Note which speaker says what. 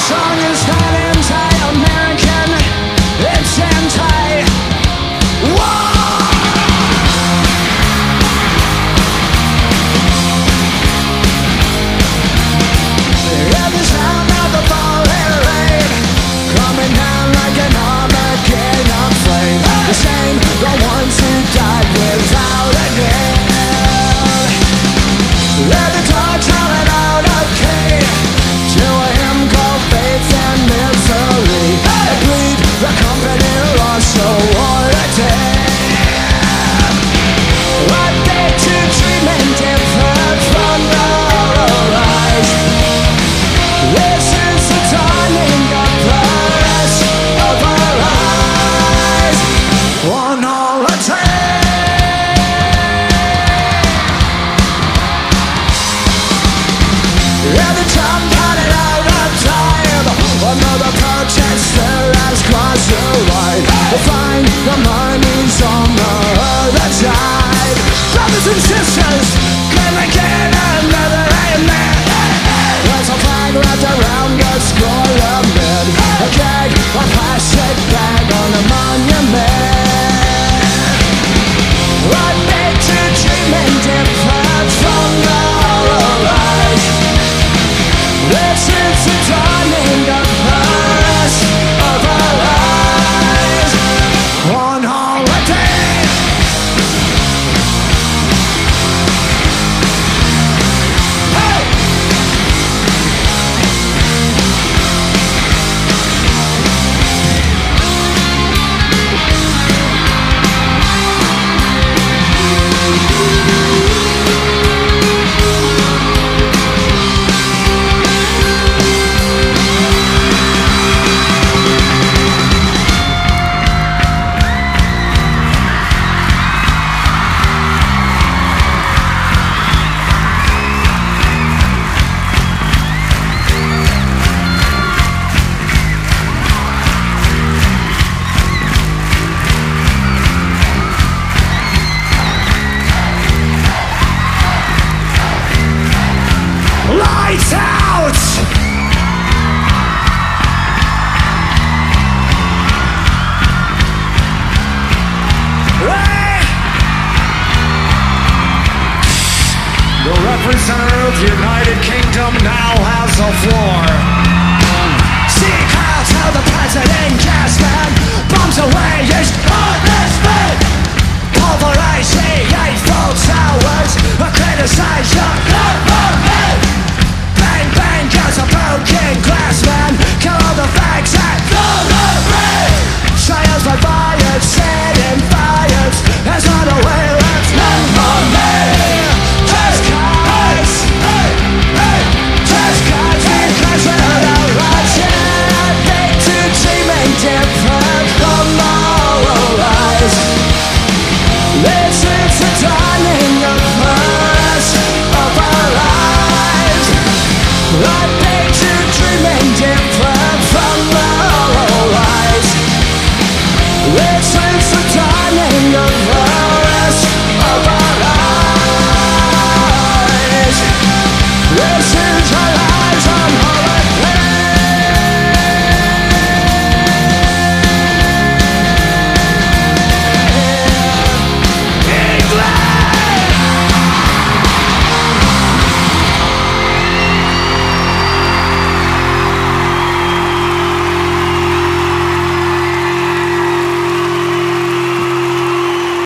Speaker 1: song is not anti-American, it's anti-war. Hear the sound of the falling rain, coming down like an Armageddon flame. The same, the ones who died without a name. Let the dogs howling out of Cain to a hymn called faith and misery. They bleed the company lost, so what a day. I beg to dream and differ from the horizon. This is the dawning of the rest of our lives. One holiday. Every time running out of time, another protester has crossed the line. We'll find the money's on the other side. Brothers and sisters, can I get another amen? There's a flag wrapped around a monument, a gag, a plastic bag on a monument. I beg to dream and differ from the horizon. This is the dawning of the rest of our lives. On holiday. Hey! Lights out! Hey! The representative of the United Kingdom now has the floor. See how the president gas man bombs away